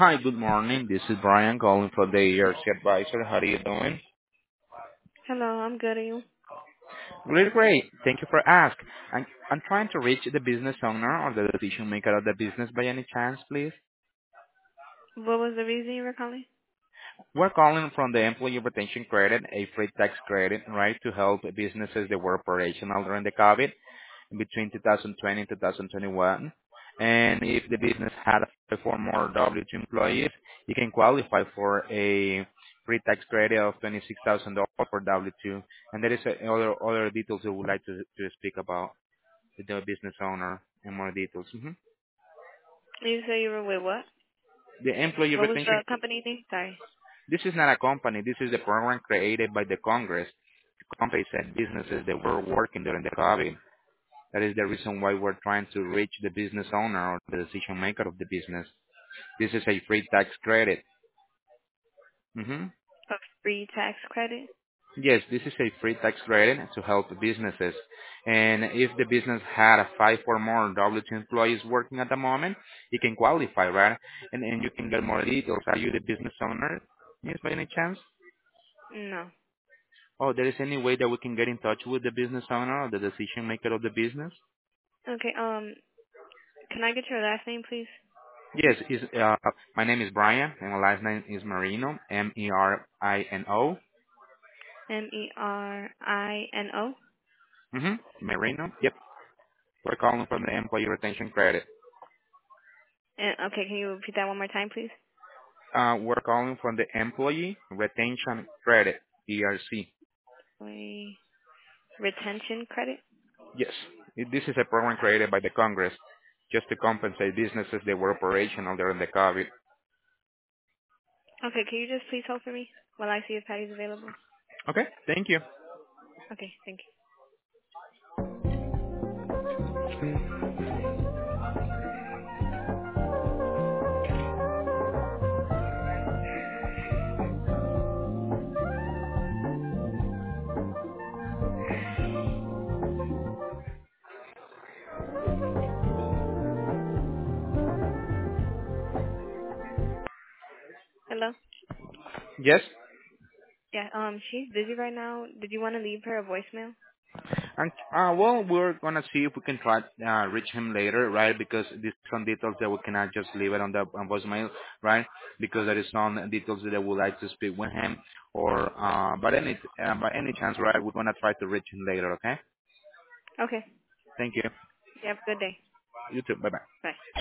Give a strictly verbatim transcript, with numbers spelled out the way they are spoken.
Hi, good morning. This is Brian calling from the E R C Advisor. How are you doing? Hello, I'm good. Are you? Really great. Thank you for asking. I'm, I'm trying to reach the business owner or the decision maker of the business by any chance, please. What was the reason you were calling? We're calling from the Employee Retention Credit, a free tax credit, right, to help businesses that were operational during the COVID. Between two thousand twenty and two thousand twenty-one. And if the business had four more W two employees, you can qualify for a free tax credit of twenty-six thousand dollars for W two. And there is a, other other details I would like to to speak about with the business owner and more details. hmm You say you were with what? The employee What was retention. the company name? Sorry. This is not a company. This is a program created by the Congress. The Congress said businesses that were working during the COVID. That is the reason why we're trying to reach the business owner or the decision maker of the business. This is a free tax credit. hmm A free tax credit? Yes, this is a free tax credit to help businesses. And if the business had a five or more W two employees working at the moment, you can qualify, right? And and you can get more details. Are you the business owner? Yes, by any chance? No. Oh, there is any way that we can get in touch with the business owner or the decision maker of the business? Okay, um, can I get your last name, please? Yes, is uh, my name is Brian and my last name is Marino, M E R I N O. M E R I N O? Mm-hmm. Marino. Yep. We're calling from the Employee Retention Credit. And, okay, can you repeat that one more time, please? Uh, we're calling from the Employee Retention Credit, E R C. Wait, retention credit? Yes. It- This is a program created by the Congress just to compensate businesses that were operational during the COVID. Okay, can you just please hold for me while I see if Patty's available? Okay. Thank you. Okay, thank you. Hello? Yes. Yeah, um, she's busy right now. Did you want to leave her a voicemail? And uh, well, we're gonna see if we can try uh, reach him later, right? Because there's some details that we cannot just leave it on the on voicemail, right? Because there is some details that I would like to speak with him, or uh, but any uh, by any chance, right? We're gonna try to reach him later. Okay? Okay. Thank you. You have a good day. You too. Bye bye. Bye.